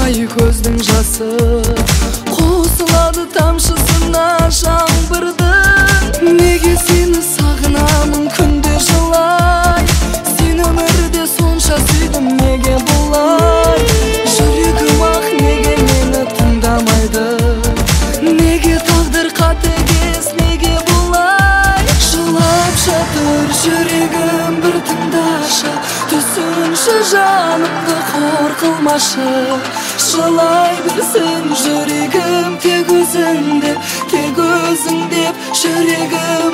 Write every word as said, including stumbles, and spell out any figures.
ай көздің жасы, қосылады тамшысына жаңбырдың. Неге сені сағынамын күнде жылай, сені өмірде сонша сүйдім, неге бұлай? Жүрегім ақ неге мені тыңдамайды, неге тағдыр қатыгез, неге бұлай? Жылап жатыр жүрегім, бір тыңдашы, түсінші жанымды қор қылмашы. Жылай білсін жүрегім, тек өзің деп, тек өзің деп жүрегім